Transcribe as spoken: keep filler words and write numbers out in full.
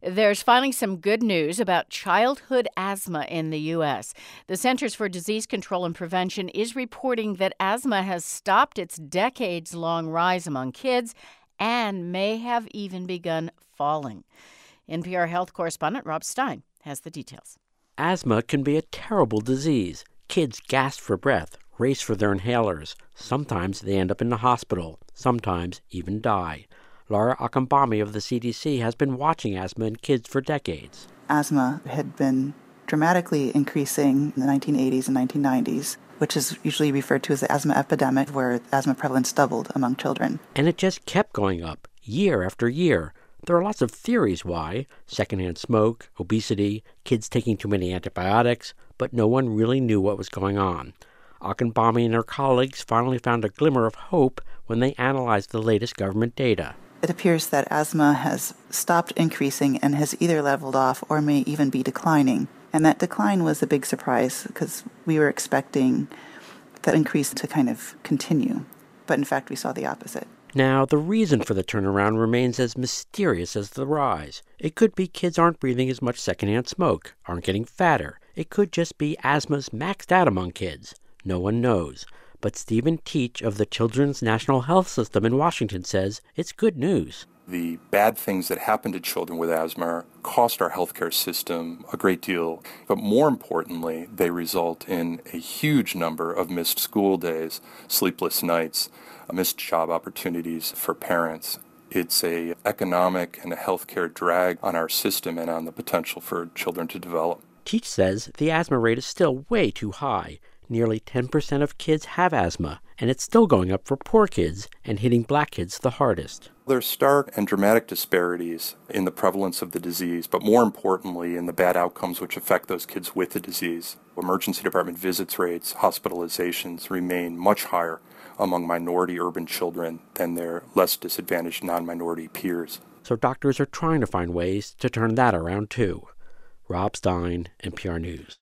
There's finally some good news about childhood asthma in the U S. The Centers for Disease Control and Prevention is reporting that asthma has stopped its decades-long rise among kids and may have even begun falling. N P R health correspondent Rob Stein has the details. Asthma can be a terrible disease. Kids gasp for breath, race for their inhalers. Sometimes they end up in the hospital, sometimes even die. Laura Akambami of the C D C has been watching asthma in kids for decades. Asthma had been dramatically increasing in the nineteen eighties and nineteen nineties, which is usually referred to as the asthma epidemic, where asthma prevalence doubled among children. And it just kept going up, year after year. There are lots of theories why: secondhand smoke, obesity, kids taking too many antibiotics, but no one really knew what was going on. Akambami and her colleagues finally found a glimmer of hope when they analyzed the latest government data. It appears that asthma has stopped increasing and has either leveled off or may even be declining. And that decline was a big surprise because we were expecting that increase to kind of continue. But in fact, we saw the opposite. Now, the reason for the turnaround remains as mysterious as the rise. It could be kids aren't breathing as much secondhand smoke, aren't getting fatter. It could just be asthma's maxed out among kids. No one knows. But Stephen Teach of the Children's National Health System in Washington says it's good news. The bad things that happen to children with asthma cost our healthcare system a great deal. But more importantly, they result in a huge number of missed school days, sleepless nights, missed job opportunities for parents. It's an economic and a healthcare drag on our system and on the potential for children to develop. Teach says the asthma rate is still way too high. Nearly ten percent of kids have asthma, and it's still going up for poor kids and hitting black kids the hardest. There's stark and dramatic disparities in the prevalence of the disease, but more importantly in the bad outcomes which affect those kids with the disease. Emergency department visits rates, hospitalizations remain much higher among minority urban children than their less disadvantaged non-minority peers. So doctors are trying to find ways to turn that around too. Rob Stein, N P R News.